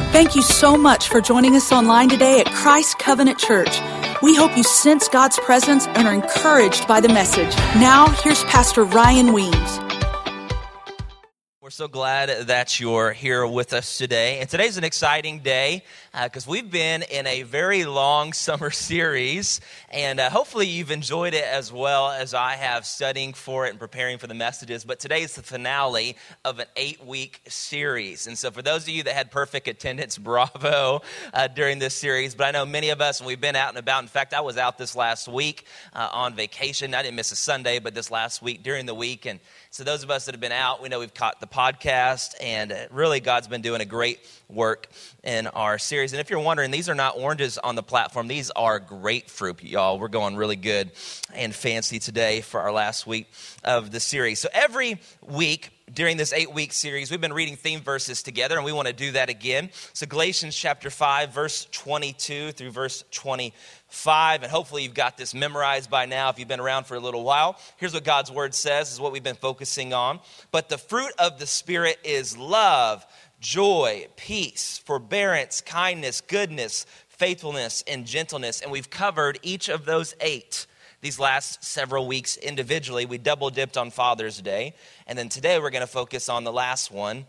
Thank you so much for joining us online today at Christ Covenant Church. We hope you sense God's presence and are encouraged by the message. Now, here's Pastor Ryan Weems. We're so glad that you're here with us today. And today's an exciting day because we've been in a very long summer series. And hopefully you've enjoyed it as well as I have, studying for it and preparing for the messages. But today is the finale of an 8-week series. And so for those of you that had perfect attendance, bravo during this series. But I know many of us, and we've been out and about. In fact, I was out this last week on vacation. I didn't miss a Sunday, but this last week during the week. And so those of us that have been out, we know we've caught the podcast, and really God's been doing a great work in our series. And if you're wondering, these are not oranges on the platform. These are grapefruit, y'all. We're going really good and fancy today for our last week of the series. So every week during this 8-week series, we've been reading theme verses together, and we want to do that again. So Galatians chapter 5, verse 22 through verse 25, and hopefully you've got this memorized by now if you've been around for a little while. Here's what God's word says, is what we've been focusing on. But the fruit of the Spirit is love, joy, peace, forbearance, kindness, goodness, faithfulness, and gentleness. And we've covered each of those 8 these last several weeks individually. We double dipped on Father's Day. And then today we're going to focus on the last one,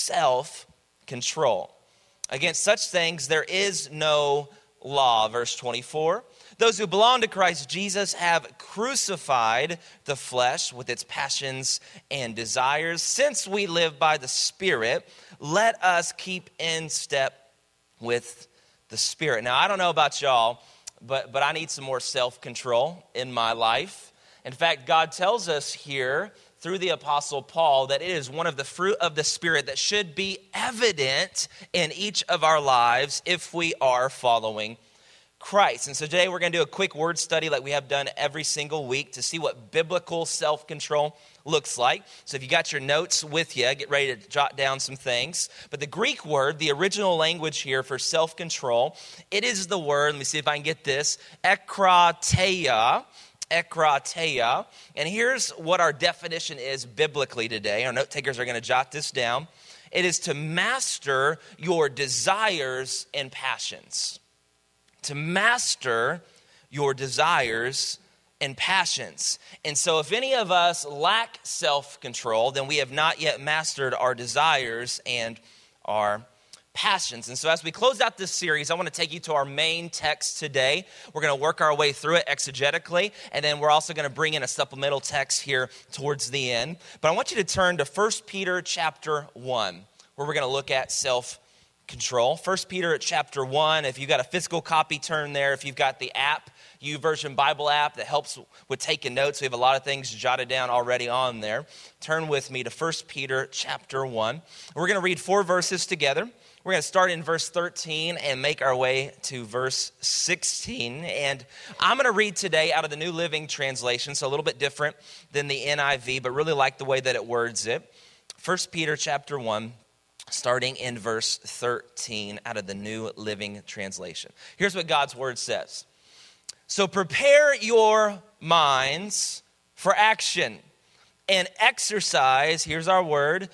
self-control. Against such things there is no law. Verse 24, those who belong to Christ Jesus have crucified the flesh with its passions and desires. Since we live by the Spirit, let us keep in step with the Spirit. Now, I don't know about y'all, but I need some more self-control in my life. In fact, God tells us here through the Apostle Paul that it is one of the fruit of the Spirit that should be evident in each of our lives if we are following Christ. And so today we're going to do a quick word study like we have done every single week to see what biblical self-control looks like. So if you got your notes with you, get ready to jot down some things. But the Greek word, the original language here for self-control, it is the word, let me see if I can get this, ekrateia. Ekrateia. And here's what our definition is biblically today. Our note takers are going to jot this down. It is to master your desires and passions. To master your desires and passions. And so if any of us lack self-control, then we have not yet mastered our desires and our passions. And so as we close out this series, I want to take you to our main text today. We're going to work our way through it exegetically, and then we're also going to bring in a supplemental text here towards the end. But I want you to turn to 1 Peter chapter 1, where we're going to look at self-control. 1 Peter chapter 1, if you've got a physical copy, turn there. If you've got the app, YouVersion Bible app that helps with taking notes, we have a lot of things jotted down already on there. Turn with me to 1 Peter chapter 1. We're going to read 4 verses together. We're going to start in verse 13 and make our way to verse 16. And I'm going to read today out of the New Living Translation, so a little bit different than the NIV, but really like the way that it words it. 1 Peter chapter 1, starting in verse 13 out of the New Living Translation. Here's what God's word says. So prepare your minds for action and exercise, here's our word,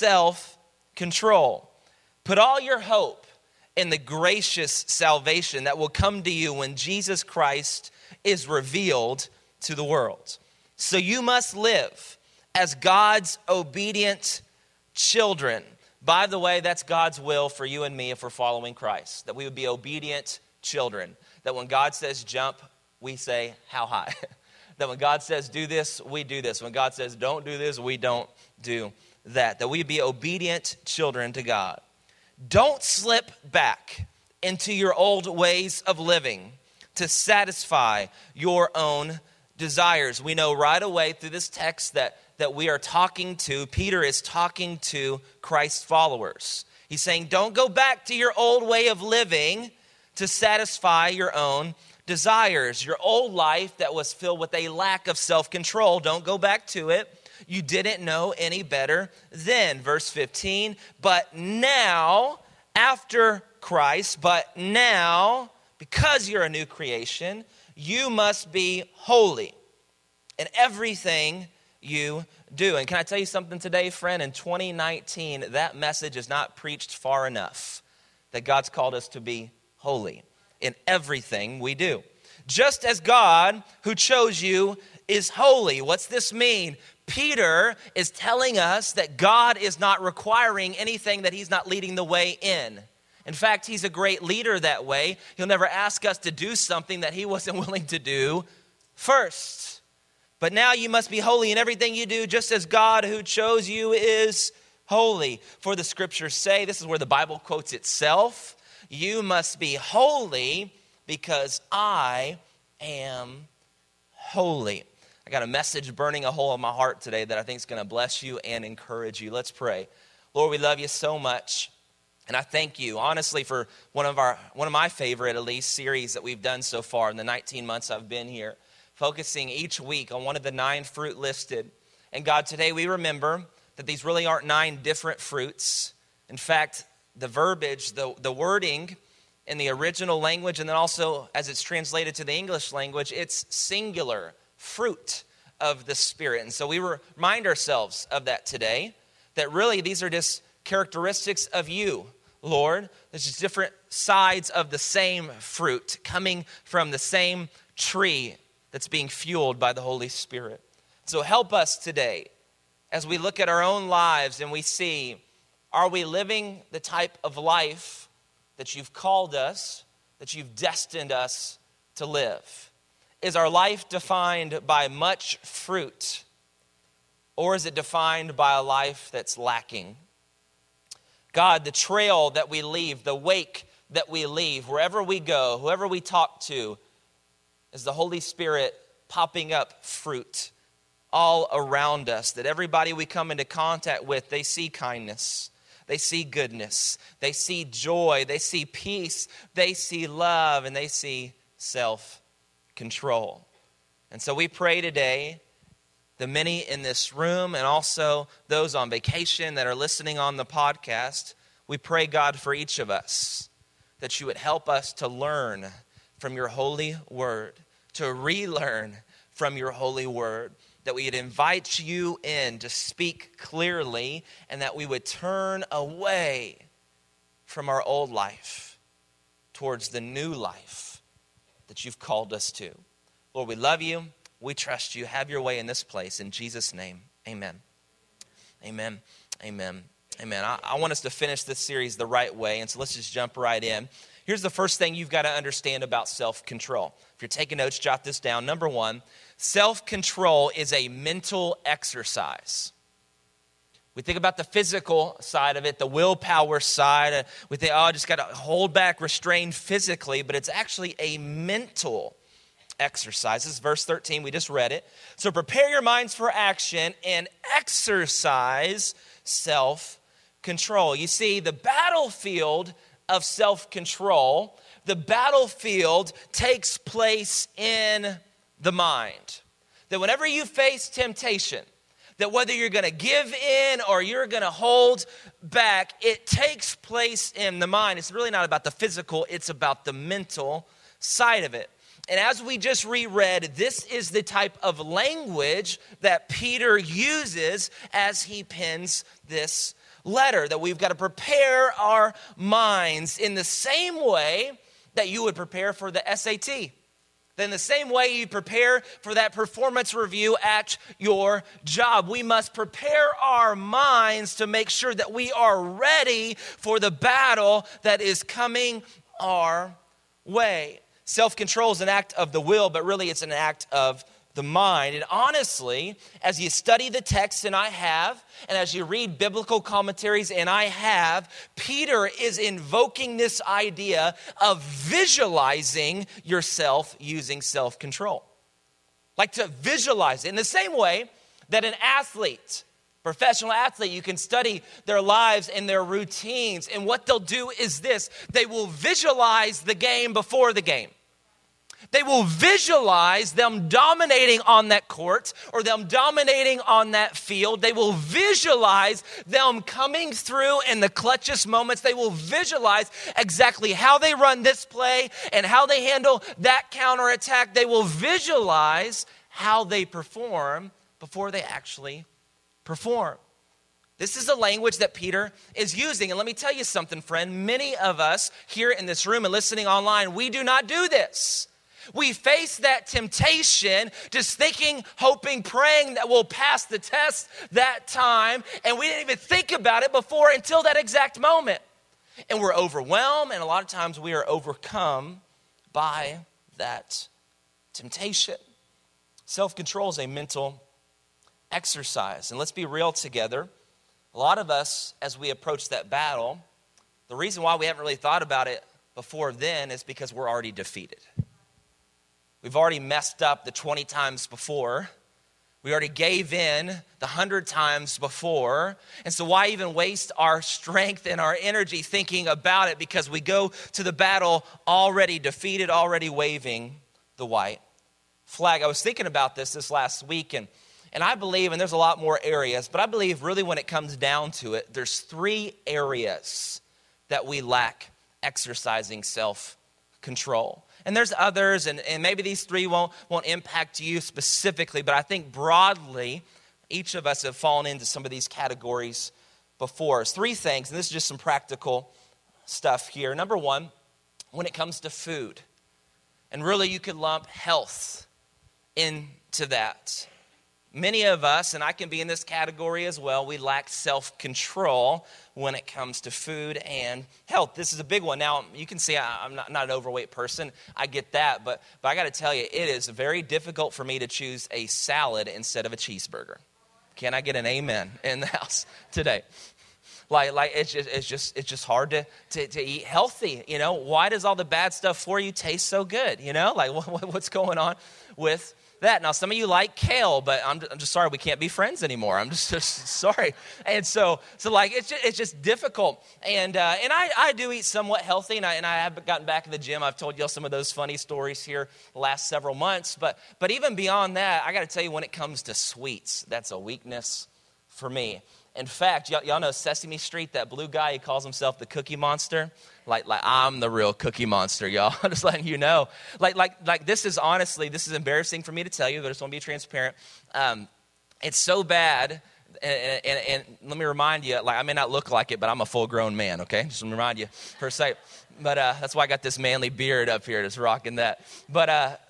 self-control. Put all your hope in the gracious salvation that will come to you when Jesus Christ is revealed to the world. So you must live as God's obedient children. By the way, that's God's will for you and me if we're following Christ, that we would be obedient children. That when God says jump, we say how high. That when God says do this, we do this. When God says don't do this, we don't do that. That we be obedient children to God. Don't slip back into your old ways of living to satisfy your own desires. We know right away through this text that we are talking to, Peter is talking to Christ's followers. He's saying, don't go back to your old way of living to satisfy your own desires. Your old life that was filled with a lack of self-control, don't go back to it. You didn't know any better then. Verse 15, but now, after Christ, but now, because you're a new creation, you must be holy in everything you do. And can I tell you something today, friend? In 2019, that message is not preached far enough. that God's called us to be holy in everything we do. Just as God who chose you is holy. What's this mean? Peter is telling us that God is not requiring anything that he's not leading the way in. In fact, he's a great leader that way. He'll never ask us to do something that he wasn't willing to do first. But now you must be holy in everything you do, just as God who chose you is holy. For the scriptures say, this is where the Bible quotes itself, you must be holy because I am holy. I got a message burning a hole in my heart today that I think is going to bless you and encourage you. Let's pray. Lord, we love you so much. And I thank you, honestly, for one of my favorite, at least, series that we've done so far in the 19 months I've been here, focusing each week on one of the 9 fruit listed. And God, today we remember that these really aren't 9 different fruits. In fact, the verbiage, the wording in the original language, and then also as it's translated to the English language, it's singular, fruit of the Spirit. And so we remind ourselves of that today, that really these are just characteristics of you, Lord. There's just different sides of the same fruit coming from the same tree that's being fueled by the Holy Spirit. So help us today as we look at our own lives and we see, are we living the type of life that you've called us, that you've destined us to live? Is our life defined by much fruit, or is it defined by a life that's lacking? God, the trail that we leave, the wake that we leave, wherever we go, whoever we talk to, is the Holy Spirit popping up fruit all around us, that everybody we come into contact with, they see kindness, they see goodness, they see joy, they see peace, they see love, and they see self-control. And so we pray today, the many in this room and also those on vacation that are listening on the podcast, we pray, God, for each of us, that you would help us to learn from your holy word, to relearn from your holy word, that we would invite you in to speak clearly, and that we would turn away from our old life towards the new life that you've called us to. Lord, we love you. We trust you. Have your way in this place. In Jesus' name, amen. Amen. Amen. Amen. I want us to finish this series the right way, and so let's just jump right in. Here's the first thing you've got to understand about self-control. If you're taking notes, jot this down. Number 1, self-control is a mental exercise. We think about the physical side of it, the willpower side. We think, I just got to hold back, restrain physically, but it's actually a mental exercise. This is verse 13. We just read it. So prepare your minds for action and exercise self-control. You see, the battlefield of self-control, the battlefield takes place in the mind. That whenever you face temptation, that whether you're going to give in or you're going to hold back, it takes place in the mind. It's really not about the physical, it's about the mental side of it. And as we just reread, this is the type of language that Peter uses as he pens this letter, that we've got to prepare our minds in the same way that you would prepare for the SAT. Then the same way you prepare for that performance review at your job. We must prepare our minds to make sure that we are ready for the battle that is coming our way. Self-control is an act of the will, but really it's an act of the mind. And honestly, as you study the text, and I have, and as you read biblical commentaries, and I have, Peter is invoking this idea of visualizing yourself using self-control. Like to visualize it in the same way that an athlete, professional athlete, you can study their lives and their routines, and what they'll do is this: they will visualize the game before the game. They will visualize them dominating on that court or them dominating on that field. They will visualize them coming through in the clutchest moments. They will visualize exactly how they run this play and how they handle that counterattack. They will visualize how they perform before they actually perform. This is the language that Peter is using. And let me tell you something, friend. Many of us here in this room and listening online, we do not do this. We face that temptation, just thinking, hoping, praying that we'll pass the test that time. And we didn't even think about it before until that exact moment. And we're overwhelmed, and a lot of times we are overcome by that temptation. Self-control is a mental exercise. And let's be real together. A lot of us, as we approach that battle, the reason why we haven't really thought about it before then is because we're already defeated. We've already messed up the 20 times before. We already gave in the 100 times before. And so why even waste our strength and our energy thinking about it? Because we go to the battle already defeated, already waving the white flag. I was thinking about this last week, and I believe, and there's a lot more areas, but I believe really when it comes down to it, there's 3 areas that we lack exercising self-control. And there's others, and maybe these 3 won't impact you specifically, but I think broadly, each of us have fallen into some of these categories before. It's 3 things, and this is just some practical stuff here. Number 1, when it comes to food, and really you could lump health into that. Many of us, and I can be in this category as well, we lack self-control when it comes to food and health. This is a big one. Now, you can see I'm not an overweight person. I get that, but I got to tell you, it is very difficult for me to choose a salad instead of a cheeseburger. Can I get an amen in the house today? Like it's just hard to eat healthy. You know, why does all the bad stuff for you taste so good? You know, like what's going on with that? Now, some of you like kale, but I'm just sorry we can't be friends anymore. I'm just sorry. And so like it's just difficult. And I do eat somewhat healthy, and I have gotten back in the gym. I've told y'all some of those funny stories here the last several months. But even beyond that, I got to tell you, when it comes to sweets, that's a weakness for me. In fact, y'all know Sesame Street, that blue guy, he calls himself the Cookie Monster. Like I'm the real Cookie Monster, y'all. I'm just letting you know. Like this is embarrassing for me to tell you, but I just want to be transparent. It's so bad, and let me remind you, like I may not look like it, but I'm a full-grown man, okay? Just to remind you per se. But that's why I got this manly beard up here, just rocking that. But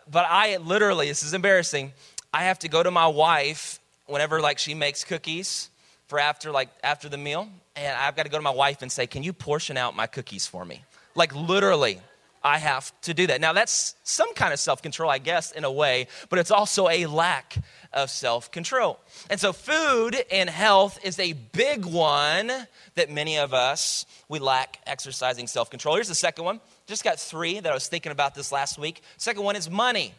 I literally, this is embarrassing, I have to go to my wife whenever like she makes cookies for after the meal, and I've got to go to my wife and say, can you portion out my cookies for me? Like literally, I have to do that. Now that's some kind of self-control, I guess, in a way, but it's also a lack of self-control. And so food and health is a big one that many of us, we lack exercising self-control. Here's the second one. Just got 3 that I was thinking about this last week. Second one is money.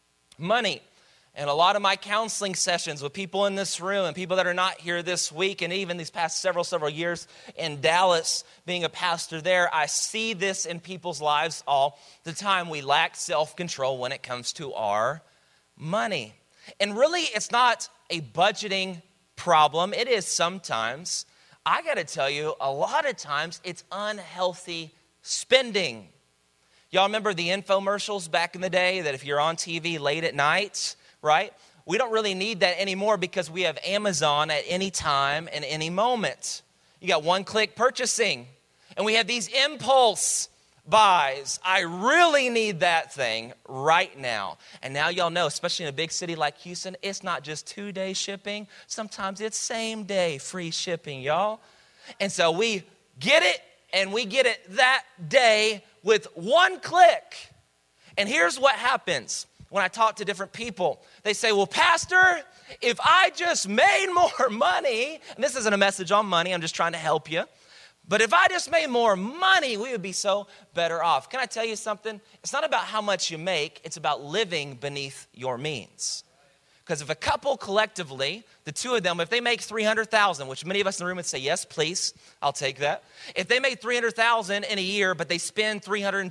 Money. And a lot of my counseling sessions with people in this room and people that are not here this week, and even these past several years in Dallas, being a pastor there, I see this in people's lives all the time. We lack self-control when it comes to our money. And really, it's not a budgeting problem. It is sometimes. I got to tell you, a lot of times, it's unhealthy spending. Y'all remember the infomercials back in the day that if you're on TV late at night, right? We don't really need that anymore because we have Amazon at any time and any moment. You got one-click purchasing, and we have these impulse buys. I really need that thing right now. And now y'all know, especially in a big city like Houston, it's not just 2-day shipping. Sometimes it's same-day free shipping, y'all. And so we get it, and we get it that day with one click. And here's what happens. When I talk to different people, they say, well, Pastor, if I just made more money, and this isn't a message on money, I'm just trying to help you. But if I just made more money, we would be so better off. Can I tell you something? It's not about how much you make. It's about living beneath your means. Because if a couple collectively, the 2 of them, if they make $300,000, which many of us in the room would say, yes, please, I'll take that. If they make $300,000 in a year, but they spend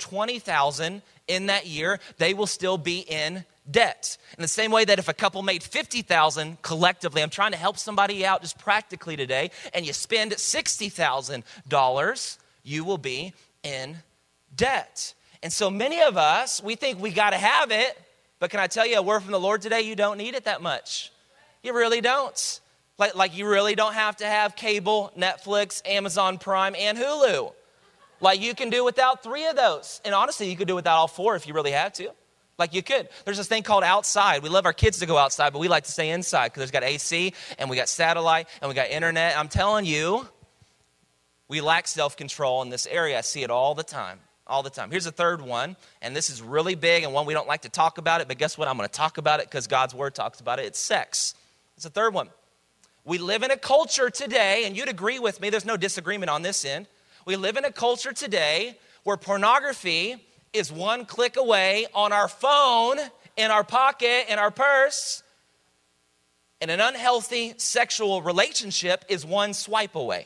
$320,000 in that year, they will still be in debt. In the same way that if a couple made $50,000 collectively, I'm trying to help somebody out just practically today, and you spend $60,000, you will be in debt. And so many of us, we think we got to have it. But can I tell you a word from the Lord today? You don't need it that much. You really don't. Like you really don't have to have cable, Netflix, Amazon Prime, and Hulu. Like you can do without 3 of those. And honestly, you could do without all 4 if you really had to. Like you could. There's this thing called outside. We love our kids to go outside, but we like to stay inside because there's got AC and we got satellite and we got internet. I'm telling you, we lack self-control in this area. I see it all the time. All the time. Here's a third one, and this is really big and one we don't like to talk about it, but guess what? I'm going to talk about it because God's word talks about it. It's sex. It's the third one. We live in a culture today, and you'd agree with me, there's no disagreement on this end. We live in a culture today where pornography is one click away on our phone, in our pocket, in our purse, and an unhealthy sexual relationship is one swipe away.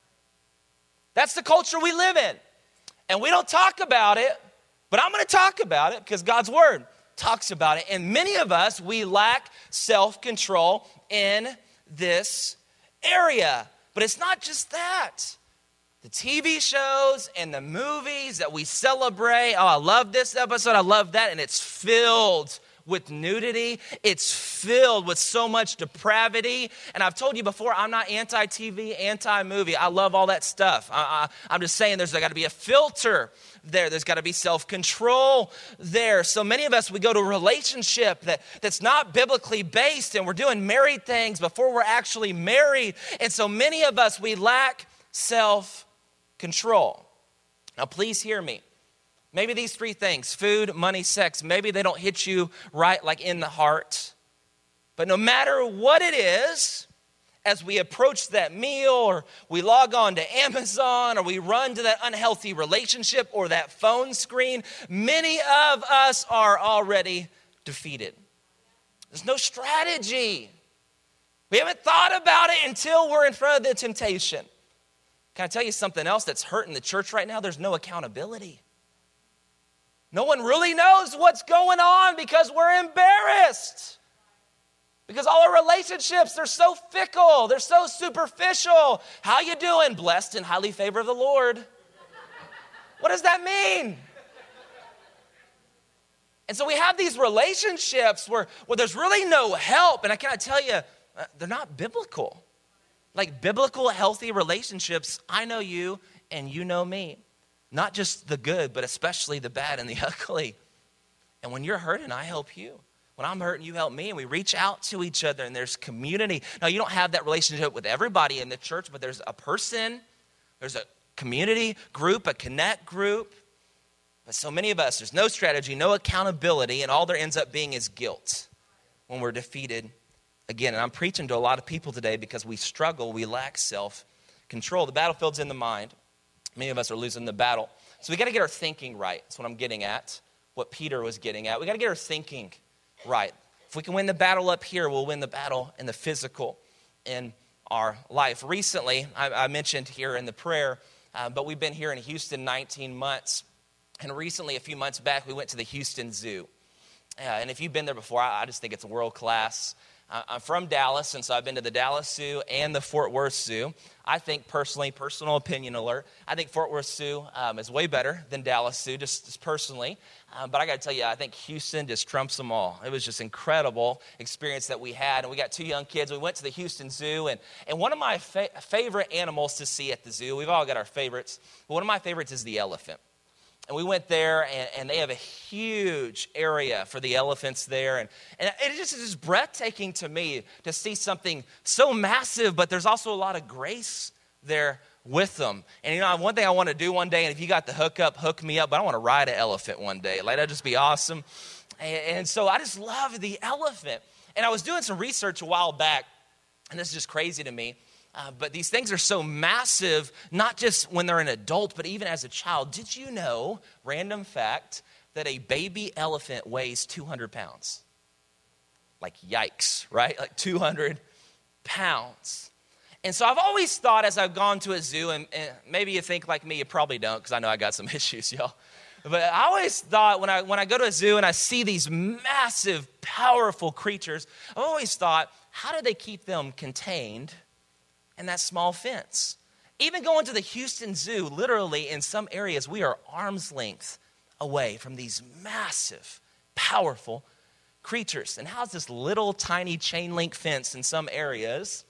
That's the culture we live in. And we don't talk about it, but I'm going to talk about it because God's word talks about it. And many of us, we lack self-control in this area. But it's not just that. The TV shows and the movies that we celebrate. Oh, I love this episode. I love that. And it's filled with nudity. It's filled with so much depravity. And I've told you before, I'm not anti-TV, anti-movie. I love all that stuff. I'm just saying there's got to be a filter there. There's got to be self-control there. So many of us, we go to a relationship that's not biblically based, and we're doing married things before we're actually married. And so many of us, we lack self-control. Now, please hear me. Maybe these 3 things, food, money, sex, maybe they don't hit you right like in the heart. But no matter what it is, as we approach that meal or we log on to Amazon or we run to that unhealthy relationship or that phone screen, many of us are already defeated. There's no strategy. We haven't thought about it until we're in front of the temptation. Can I tell you something else that's hurting the church right now? There's no accountability. No one really knows what's going on because we're embarrassed. Because all our relationships, they're so fickle. They're so superficial. How you doing? Blessed and highly favored of the Lord. What does that mean? And so we have these relationships where there's really no help. And I cannot tell you, they're not biblical. Like biblical, healthy relationships, I know you and you know me. Not just the good, but especially the bad and the ugly. And when you're hurting, I help you. When I'm hurting, you help me. And we reach out to each other, and there's community. Now, you don't have that relationship with everybody in the church, but there's a person, there's a community group, a connect group. But so many of us, there's no strategy, no accountability, and all there ends up being is guilt when we're defeated again. And I'm preaching to a lot of people today because we struggle, we lack self-control. The battlefield's in the mind. Many of us are losing the battle. So we got to get our thinking right. That's what I'm getting at, what Peter was getting at. We got to get our thinking right. If we can win the battle up here, we'll win the battle in the physical in our life. Recently, I mentioned here in the prayer, but we've been here in Houston 19 months. And recently, a few months back, we went to the Houston Zoo. And if you've been there before, I just think it's world class. I'm from Dallas, and so I've been to the Dallas Zoo and the Fort Worth Zoo. I think personally, personal opinion alert, I think Fort Worth Zoo is way better than Dallas Zoo, just personally. But I got to tell you, I think Houston just trumps them all. It was just incredible experience that we had. And we got 2 young kids. We went to the Houston Zoo. And one of my favorite animals to see at the zoo, we've all got our favorites, but one of my favorites is the elephant. And we went there, and they have a huge area for the elephants there. And it just is breathtaking to me to see something so massive, but there's also a lot of grace there with them. And, you know, one thing I want to do one day, and if you got the hookup, hook me up, but I want to ride an elephant one day. Like, that'd just be awesome. And so I just love the elephant. And I was doing some research a while back, and this is just crazy to me. But these things are so massive, not just when they're an adult, but even as a child. Did you know, random fact, that a baby elephant weighs 200 pounds? Like, yikes, right? Like 200 pounds. And so I've always thought as I've gone to a zoo, and maybe you think like me, you probably don't, because I know I got some issues, y'all. But I always thought when I go to a zoo and I see these massive, powerful creatures, I've always thought, how do they keep them contained in that small fence? Even going to the Houston Zoo, literally in some areas, we are arm's length away from these massive, powerful creatures. And how's this little tiny chain link fence in some areas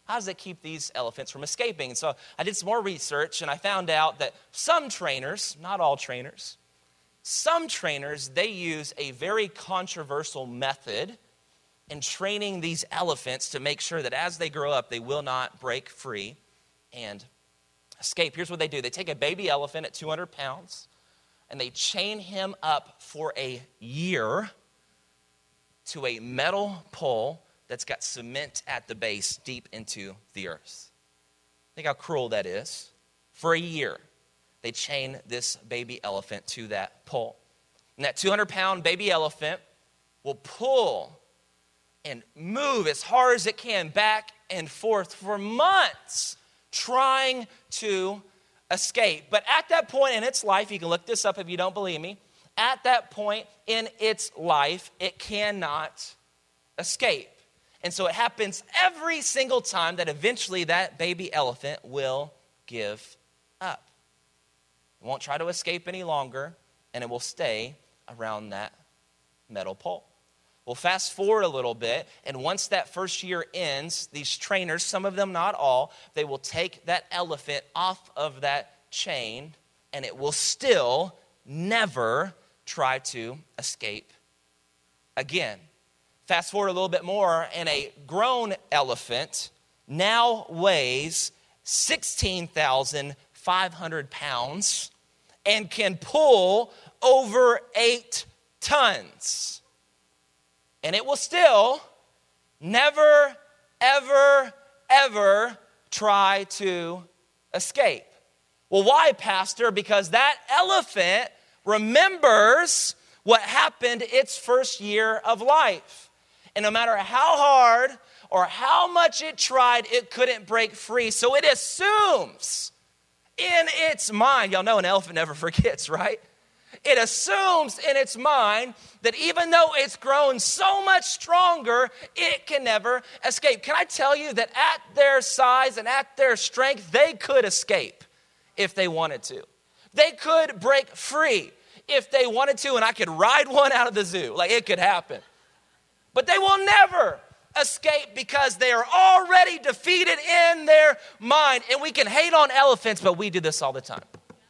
how does it keep these elephants from escaping? And so I did some more research, and I found out that some trainers, not all trainers, some trainers, they use a very controversial method in training these elephants to make sure that as they grow up, they will not break free and escape. Here's what they do. They take a baby elephant at 200 pounds, and they chain him up for a year to a metal pole that's got cement at the base deep into the earth. Think how cruel that is. For a year, they chain this baby elephant to that pole. And that 200-pound baby elephant will pull and move as hard as it can back and forth for months trying to escape. But at that point in its life, you can look this up if you don't believe me, at that point in its life, it cannot escape. And so it happens every single time that eventually that baby elephant will give up. It won't try to escape any longer, and it will stay around that metal pole. Well, fast forward a little bit, and once that first year ends, these trainers, some of them, not all, they will take that elephant off of that chain, and it will still never try to escape again. Fast forward a little bit more, and a grown elephant now weighs 16,500 pounds and can pull over 8 tons. And it will still never, ever, ever try to escape. Well, why, Pastor? Because that elephant remembers what happened its first year of life. And no matter how hard or how much it tried, it couldn't break free. So it assumes in its mind, y'all know an elephant never forgets, right? It assumes in its mind that even though it's grown so much stronger, it can never escape. Can I tell you that at their size and at their strength, they could escape if they wanted to. They could break free if they wanted to, and I could ride one out of the zoo. Like, it could happen. But they will never escape because they are already defeated in their mind. And we can hate on elephants, but we do this all the time.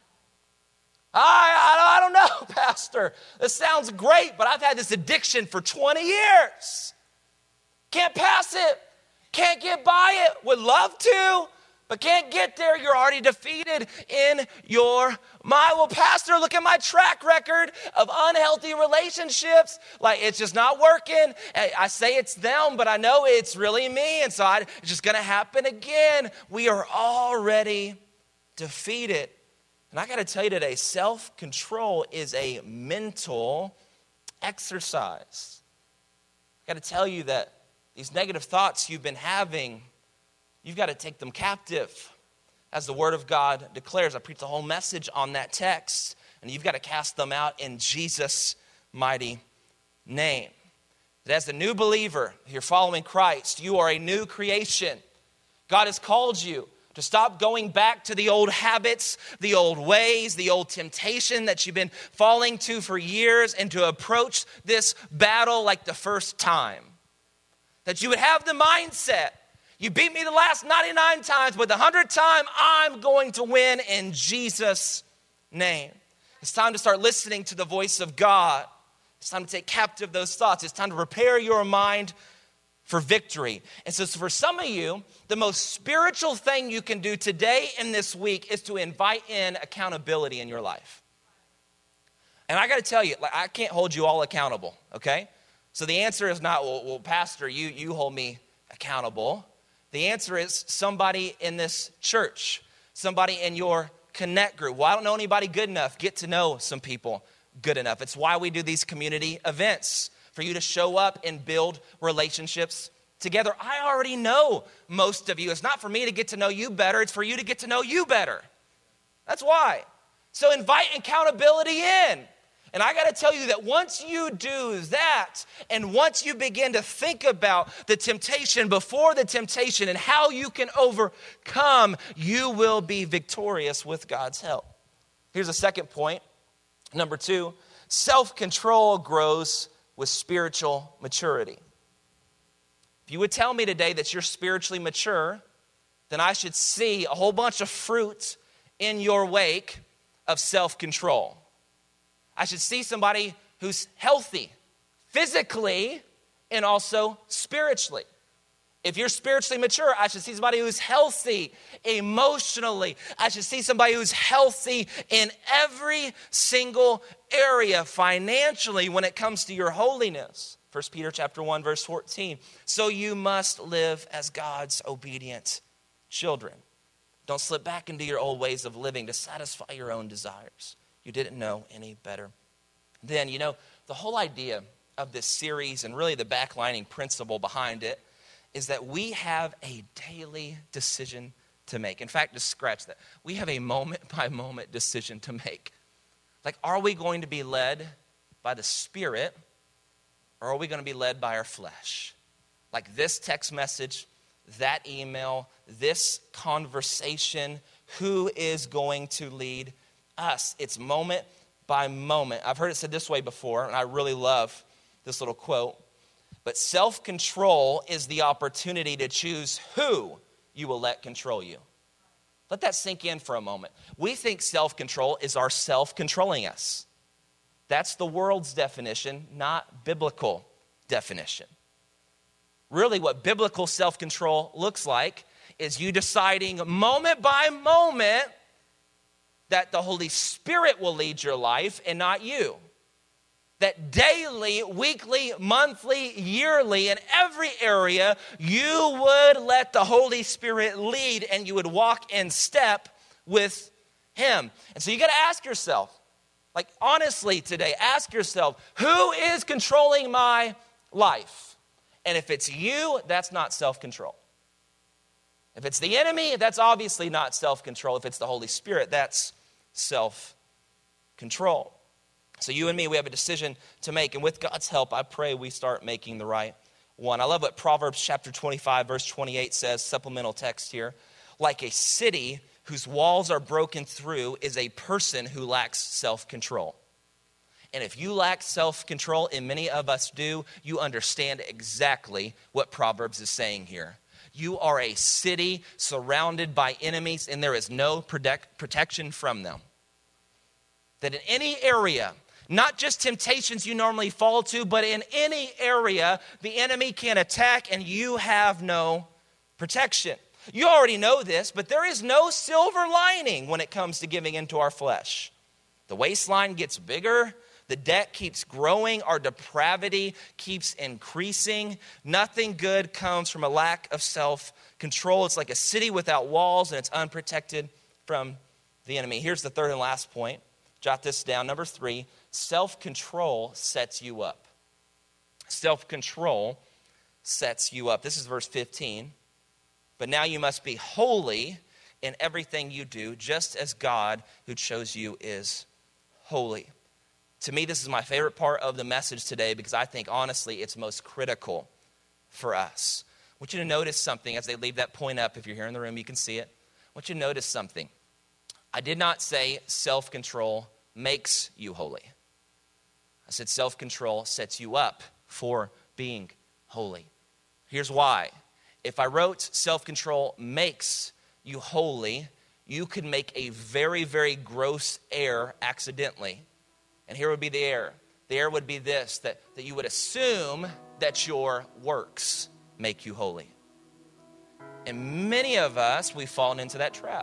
I don't know, Pastor. This sounds great, but I've had this addiction for 20 years. Can't pass it. Can't get by it. Would love to, but can't get there. You're already defeated in your mind. Well, Pastor, look at my track record of unhealthy relationships. Like, it's just not working. I say it's them, but I know it's really me. And so it's just going to happen again. We are already defeated. And I got to tell you today, self-control is a mental exercise. I got to tell you that these negative thoughts you've been having, you've got to take them captive. As the Word of God declares, I preached a whole message on that text, and you've got to cast them out in Jesus' mighty name. That as a new believer, you're following Christ, you are a new creation. God has called you to stop going back to the old habits, the old ways, the old temptation that you've been falling to for years, and to approach this battle like the first time. That you would have the mindset, you beat me the last 99 times, but the 100th time, I'm going to win in Jesus' name. It's time to start listening to the voice of God. It's time to take captive those thoughts. It's time to prepare your mind for victory. And so for some of you, the most spiritual thing you can do today and this week is to invite in accountability in your life. And I got to tell you, I can't hold you all accountable, okay? So the answer is not, well, Pastor, you hold me accountable. The answer is somebody in this church, somebody in your connect group. Well, I don't know anybody good enough. Get to know some people good enough. It's why we do these community events, for you to show up and build relationships together. I already know most of you. It's not for me to get to know you better. It's for you to get to know you better. That's why. So invite accountability in. And I got to tell you that once you do that, and once you begin to think about the temptation before the temptation and how you can overcome, you will be victorious with God's help. Here's a second point. Number 2, self-control grows with spiritual maturity. If you would tell me today that you're spiritually mature, then I should see a whole bunch of fruit in your wake of self-control. I should see somebody who's healthy physically and also spiritually. If you're spiritually mature, I should see somebody who's healthy emotionally. I should see somebody who's healthy in every single area financially when it comes to your holiness. 1 Peter chapter 1, verse 14. So you must live as God's obedient children. Don't slip back into your old ways of living to satisfy your own desires. You didn't know any better. Then, the whole idea of this series and really the backlining principle behind it is that we have a daily decision to make. In fact, just scratch that. We have a moment-by-moment decision to make. Like, are we going to be led by the Spirit, or are we going to be led by our flesh? Like this text message, that email, this conversation, who is going to lead us? It's moment by moment. I've heard it said this way before, and I really love this little quote. But self-control is the opportunity to choose who you will let control you. Let that sink in for a moment. We think self-control is our self controlling us. That's the world's definition, not biblical definition. Really, what biblical self-control looks like is you deciding moment by moment that the Holy Spirit will lead your life and not you. That daily, weekly, monthly, yearly, in every area, you would let the Holy Spirit lead and you would walk in step with Him. And so you got to ask yourself, like honestly today, ask yourself, who is controlling my life? And if it's you, that's not self-control. If it's the enemy, that's obviously not self-control. If it's the Holy Spirit, that's self-control. So you and me, we have a decision to make. And with God's help, I pray we start making the right one. I love what Proverbs chapter 25, verse 28 says, supplemental text here. Like a city whose walls are broken through is a person who lacks self-control. And if you lack self-control, and many of us do, you understand exactly what Proverbs is saying here. You are a city surrounded by enemies, and there is no protection from them. That in any area, not just temptations you normally fall to, but in any area, the enemy can attack and you have no protection. You already know this, but there is no silver lining when it comes to giving into our flesh. The waistline gets bigger. The debt keeps growing. Our depravity keeps increasing. Nothing good comes from a lack of self-control. It's like a city without walls, and it's unprotected from the enemy. Here's the third and last point. Jot this down. Number 3, self-control sets you up. Self-control sets you up. This is verse 15. But now you must be holy in everything you do, just as God who chose you is holy. To me, this is my favorite part of the message today because I think, honestly, it's most critical for us. I want you to notice something as they leave that point up. If you're here in the room, you can see it. I want you to notice something. I did not say self-control makes you holy. I said self-control sets you up for being holy. Here's why. If I wrote self-control makes you holy, you could make a very, very gross error accidentally. And here would be the error. The error would be this, that you would assume that your works make you holy. And many of us, we've fallen into that trap.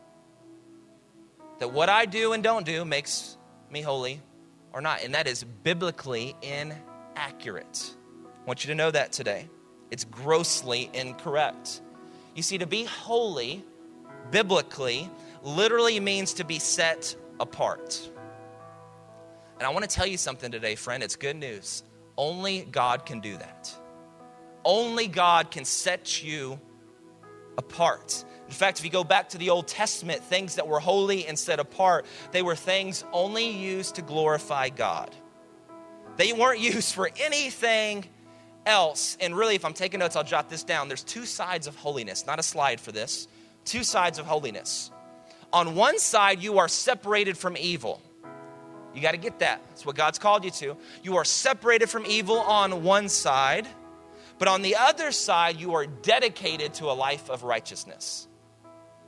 That what I do and don't do makes me holy or not. And that is biblically inaccurate. I want you to know that today. It's grossly incorrect. You see, to be holy, biblically, literally means to be set apart. And I want to tell you something today, friend. It's good news. Only God can do that. Only God can set you apart. In fact, if you go back to the Old Testament, things that were holy and set apart, they were things only used to glorify God. They weren't used for anything else. And really, if I'm taking notes, I'll jot this down. There's 2 sides of holiness, not a slide for this. 2 sides of holiness. On one side, you are separated from evil. You got to get that. That's what God's called you to. You are separated from evil on one side, but on the other side, you are dedicated to a life of righteousness.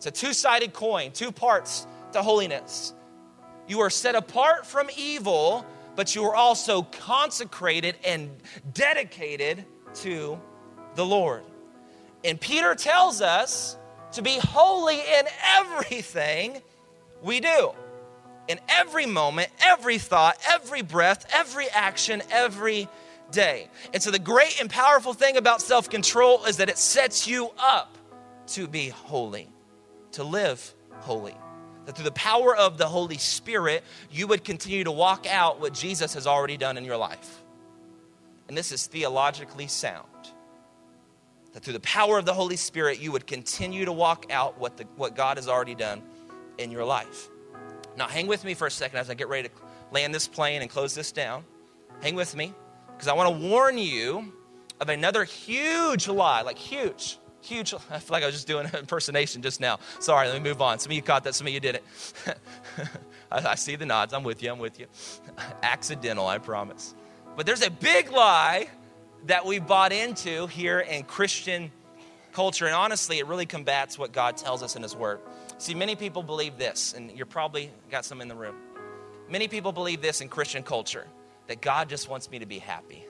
It's a two-sided coin, two parts to holiness. You are set apart from evil, but you are also consecrated and dedicated to the Lord. And Peter tells us to be holy in everything we do. In every moment, every thought, every breath, every action, every day. And so the great and powerful thing about self-control is that it sets you up to be holy, to live holy. That through the power of the Holy Spirit, you would continue to walk out what Jesus has already done in your life. And this is theologically sound. That through the power of the Holy Spirit, you would continue to walk out what God has already done in your life. Now, hang with me for a second as I get ready to land this plane and close this down. Hang with me, because I want to warn you of another huge lie, like huge. I feel like I was just doing an impersonation just now. Sorry, let me move on. Some of you caught that, some of you didn't. I see the nods. I'm with you. Accidental, I promise. But there's a big lie that we bought into here in Christian culture. And honestly, it really combats what God tells us in his word. See, many people believe this, and you're probably got some in the room. Many people believe this in Christian culture, that God just wants me to be happy.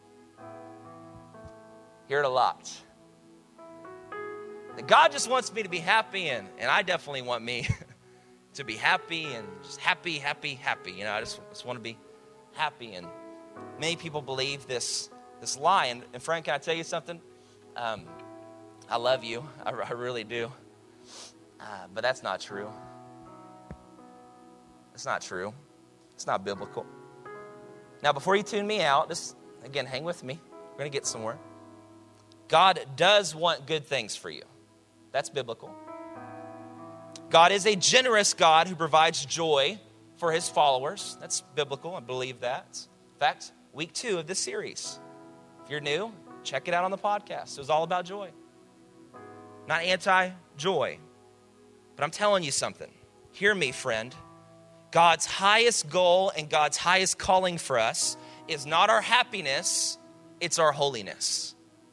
Hear it a lot. That God just wants me to be happy, and I definitely want me to be happy and just happy. You know, I just want to be happy. And many people believe this lie. And friend, can I tell you something? I love you. I really do. But that's not true. It's not true. It's not biblical. Now, before you tune me out, again, hang with me. We're going to get somewhere. God does want good things for you. That's biblical. God is a generous God who provides joy for his followers. That's biblical. I believe that. In fact, week 2 of this series. If you're new, check it out on the podcast. It was all about joy. Not anti-joy. But I'm telling you something. Hear me, friend. God's highest goal and God's highest calling for us is not our happiness, it's our holiness.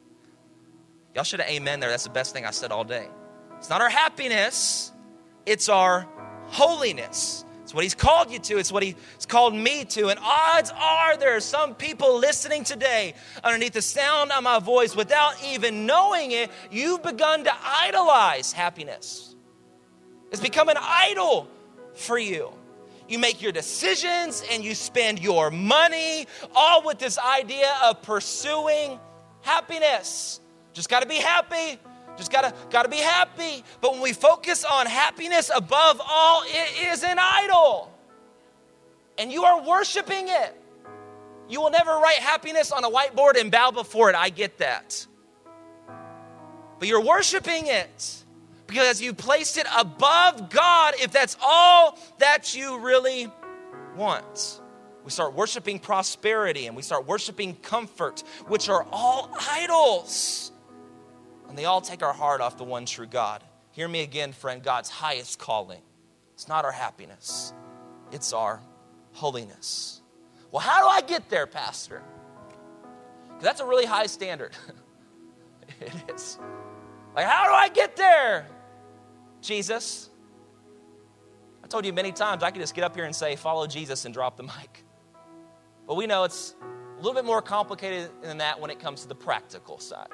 Y'all should have amen there. That's the best thing I said all day. It's not our happiness, it's our holiness. It's what he's called you to. It's what he's called me to. And odds are there are some people listening today underneath the sound of my voice without even knowing it, you've begun to idolize happiness. It's become an idol for you. You make your decisions and you spend your money all with this idea of pursuing happiness. Just got to be happy. Just got to be happy. But when we focus on happiness above all, it is an idol. And you are worshiping it. You will never write happiness on a whiteboard and bow before it. I get that. But you're worshiping it because you placed it above God if that's all that you really want. We start worshiping prosperity and we start worshiping comfort, which are all idols. And they all take our heart off the one true God. Hear me again, friend. God's highest calling. It's not our happiness. It's our holiness. Well, how do I get there, Pastor? Because that's a really high standard. It is. Like, how do I get there, Jesus? I told you many times I could just get up here and say, follow Jesus and drop the mic. But we know it's a little bit more complicated than that when it comes to the practical side.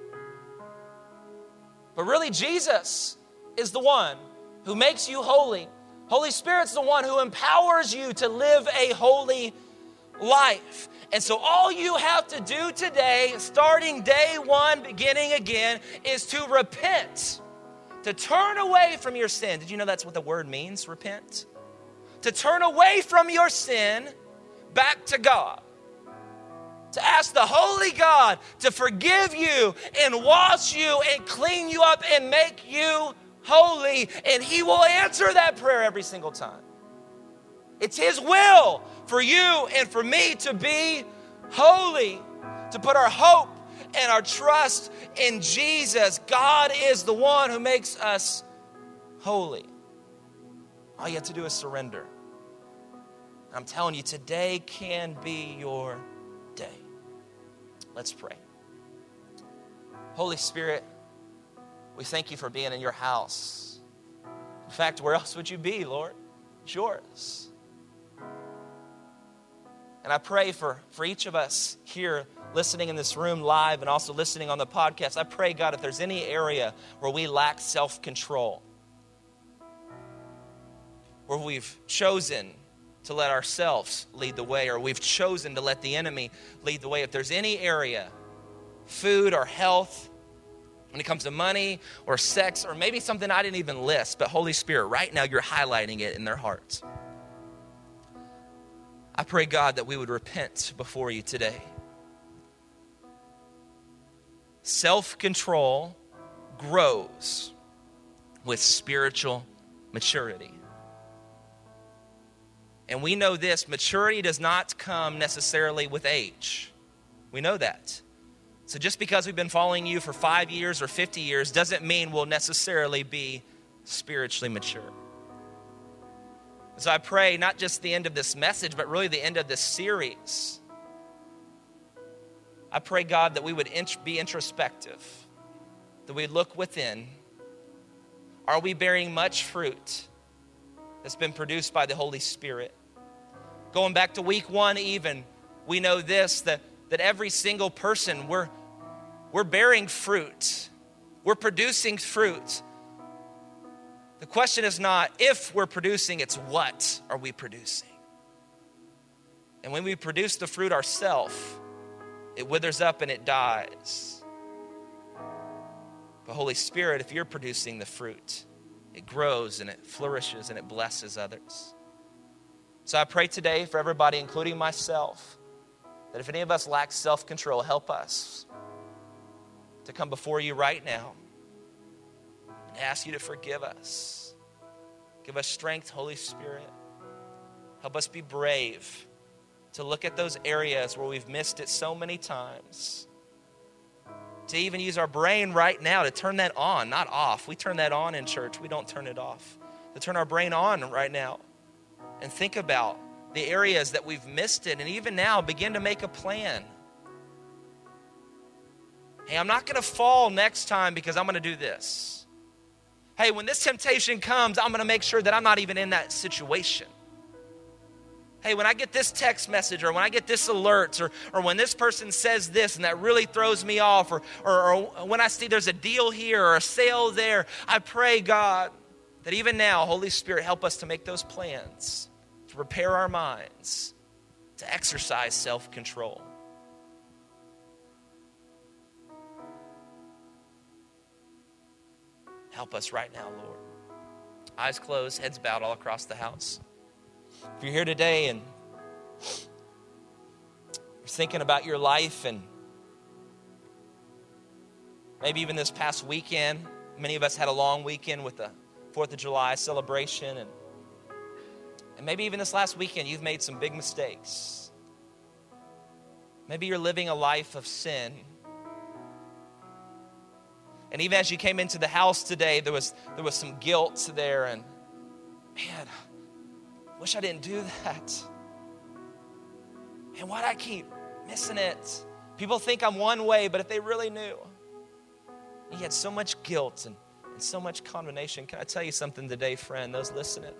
But really, Jesus is the one who makes you holy. Holy Spirit's the one who empowers you to live a holy life. And so all you have to do today, starting day one, beginning again, is to repent. To turn away from your sin. Did you know that's what the word means, repent? To turn away from your sin back to God. To ask the holy God to forgive you and wash you and clean you up and make you holy. And he will answer that prayer every single time. It's his will for you and for me to be holy, to put our hope and our trust in Jesus. God is the one who makes us holy. All you have to do is surrender. I'm telling you, today can be your day. Let's pray. Holy Spirit, we thank you for being in your house. fact, where else would you be, Lord? It's yours. And I pray for each of us here listening in this room live and also listening on the podcast. I pray, God, if there's any area where we lack self-control, where we've chosen to let ourselves lead the way, or we've chosen to let the enemy lead the way, if there's any area, food or health, when it comes to money or sex, or maybe something I didn't even list, but Holy Spirit, right now you're highlighting it in their hearts. I pray, God, that we would repent before you today. Self-control grows with spiritual maturity. And we know this, maturity does not come necessarily with age. We know that. So just because we've been following you for 5 years or 50 years doesn't mean we'll necessarily be spiritually mature. So I pray not just the end of this message, but really the end of this series. I pray, God, that we would be introspective, that we look within. Are we bearing much fruit that's been produced by the Holy Spirit? Going back to week 1 even, we know this, that every single person, we're bearing fruit. We're producing fruit. The question is not if we're producing, it's what are we producing? And when we produce the fruit ourselves, it withers up and it dies. But Holy Spirit, if you're producing the fruit, it grows and it flourishes and it blesses others. So I pray today for everybody, including myself, that if any of us lack self-control, help us to come before you right now and ask you to forgive us. Give us strength, Holy Spirit. Help us be brave to look at those areas where we've missed it so many times. To even use our brain right now to turn that on, not off. We turn that on in church. We don't turn it off. To turn our brain on right now and think about the areas that we've missed it, and even now begin to make a plan. Hey, I'm not going to fall next time because I'm going to do this. Hey, when this temptation comes, I'm going to make sure that I'm not even in that situation. Hey, when I get this text message, or when I get this alert, or when this person says this and that really throws me off, or when I see there's a deal here or a sale there, I pray, God, that even now, Holy Spirit, help us to make those plans, to prepare our minds, to exercise self-control. Help us right now, Lord. Eyes closed, heads bowed all across the house. If you're here today and you're thinking about your life, and maybe even this past weekend, many of us had a long weekend with the 4th of July celebration, and maybe even this last weekend you've made some big mistakes. Maybe you're living a life of sin. And even as you came into the house today, there was some guilt there, and man, wish I didn't do that. And why'd I keep missing it? People think I'm one way, but if they really knew. You had so much guilt and so much condemnation. Can I tell you something today, friend, those listening?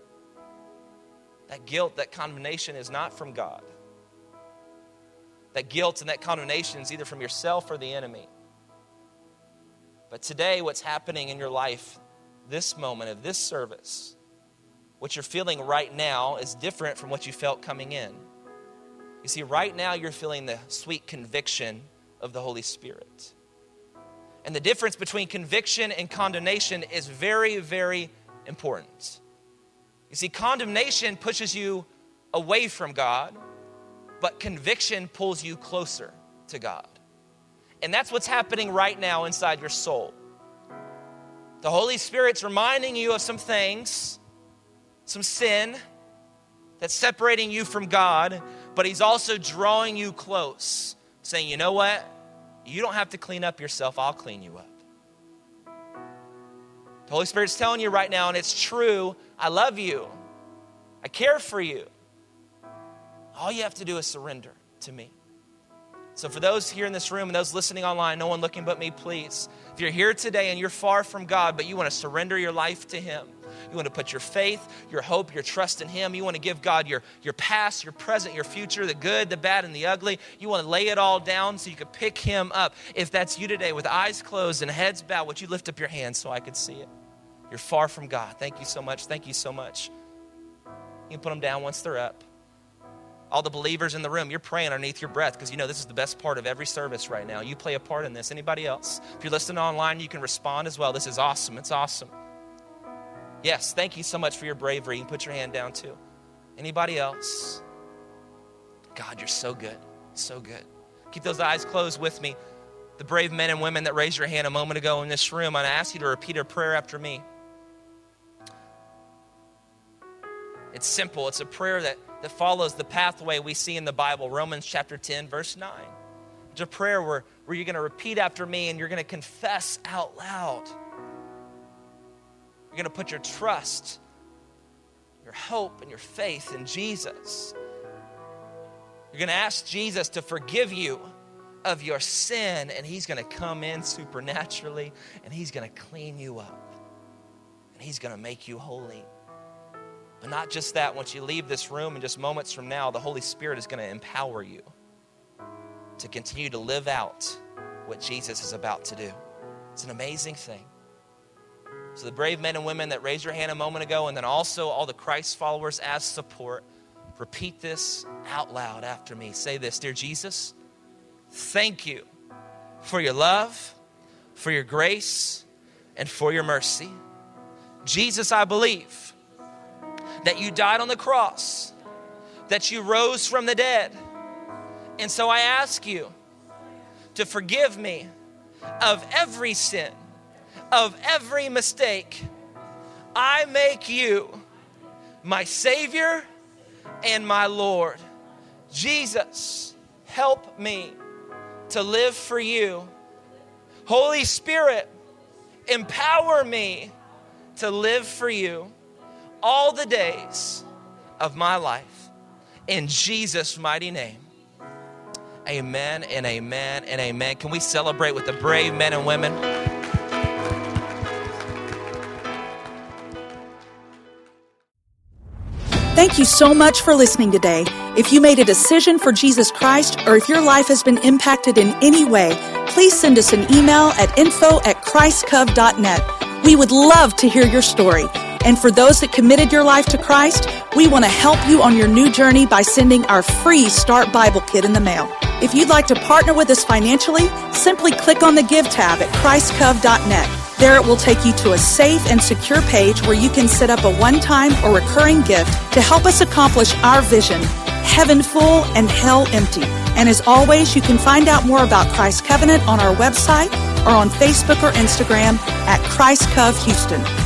That guilt, that condemnation is not from God. That guilt and that condemnation is either from yourself or the enemy. But today, what's happening in your life, this moment of this service, what you're feeling right now is different from what you felt coming in. You see, right now you're feeling the sweet conviction of the Holy Spirit. And the difference between conviction and condemnation is very, very important. You see, condemnation pushes you away from God, but conviction pulls you closer to God. And that's what's happening right now inside your soul. The Holy Spirit's reminding you of some things, some sin that's separating you from God, but He's also drawing you close, saying, you know what? You don't have to clean up yourself. I'll clean you up. The Holy Spirit's telling you right now, and it's true, I love you. I care for you. All you have to do is surrender to me. So for those here in this room and those listening online, no one looking but me, please. If you're here today and you're far from God, but you want to surrender your life to Him, You want to put your faith, your hope, your trust in him. You want to give God your past, your present, your future, the good, the bad, and the ugly. You want to lay it all down so you can pick him up. If that's you today, with eyes closed and heads bowed, would you lift up your hands so I could see it? You're far from God. Thank you so much. Thank you so much. You can put them down once they're up. All the believers in the room, you're praying underneath your breath because you know this is the best part of every service right now. You play a part in this. Anybody else? If you're listening online, you can respond as well. This is awesome. It's awesome. Yes, thank you so much for your bravery. You can put your hand down too. Anybody else? God, you're so good. So good. Keep those eyes closed with me. The brave men and women that raised your hand a moment ago in this room, I'm going to ask you to repeat a prayer after me. It's simple. It's a prayer that follows the pathway we see in the Bible, Romans chapter 10, verse 9. It's a prayer where you're going to repeat after me and you're going to confess out loud. You're going to put your trust, your hope, and your faith in Jesus. You're going to ask Jesus to forgive you of your sin, and he's going to come in supernaturally, and he's going to clean you up, and he's going to make you holy. But not just that, once you leave this room in just moments from now, the Holy Spirit is going to empower you to continue to live out what Jesus is about to do. It's an amazing thing. So the brave men and women that raised your hand a moment ago, and then also all the Christ followers as support, repeat this out loud after me. Say this: Dear Jesus, thank you for your love, for your grace, and for your mercy. Jesus, I believe that you died on the cross, that you rose from the dead. And so I ask you to forgive me of every sin, of every mistake. I make you my Savior and my Lord. Jesus, help me to live for you. Holy Spirit, empower me to live for you all the days of my life. In Jesus' mighty name. Amen and amen and amen. Can we celebrate with the brave men and women? Thank you so much for listening today. If you made a decision for Jesus Christ, or if your life has been impacted in any way, please send us an email at info@christcov.net. We would love to hear your story. And for those that committed your life to Christ, we want to help you on your new journey by sending our free Start Bible Kit in the mail. If you'd like to partner with us financially, simply click on the Give tab at christcov.net. There it will take you to a safe and secure page where you can set up a one-time or recurring gift to help us accomplish our vision, heaven full and hell empty. And as always, you can find out more about Christ Covenant on our website or on Facebook or Instagram at Christ Cov Houston.